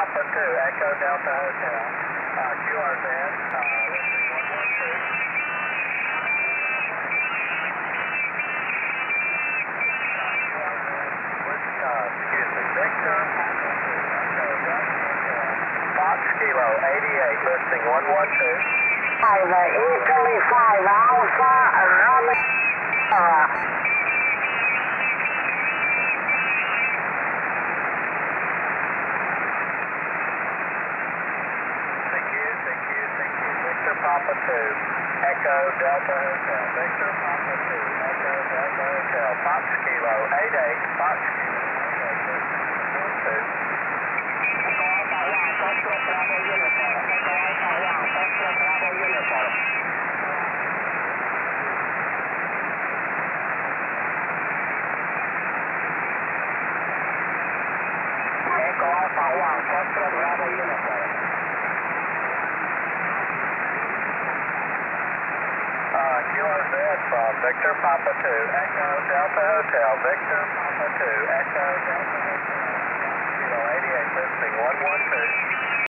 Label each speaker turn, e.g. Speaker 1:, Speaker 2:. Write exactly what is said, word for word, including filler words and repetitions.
Speaker 1: Papa two, Echo Delta Hotel. Uh, Q R Z, uh, listing one one two. Uh, excuse me, Victor Papa two, Echo Delta Hotel. Fox Kilo eighty-eight, listing one one two.
Speaker 2: Five, uh, E thirty-five, Alpha, Romeo. Uh,
Speaker 1: Victor Papa two, Echo Delta Hotel. Victor Papa two, Echo Delta Hotel. Fox Kilo eighty-eight, Fox Kilo eighty-eight, one two. Echo Alpha one, Foxtrot Bravo Uniform. Echo Alpha one, Foxtrot Bravo Uniform. Echo Alpha one, Foxtrot Bravo Uniform. Q R Z from Victor Papa two, Echo Delta Hotel, Victor Papa two, Echo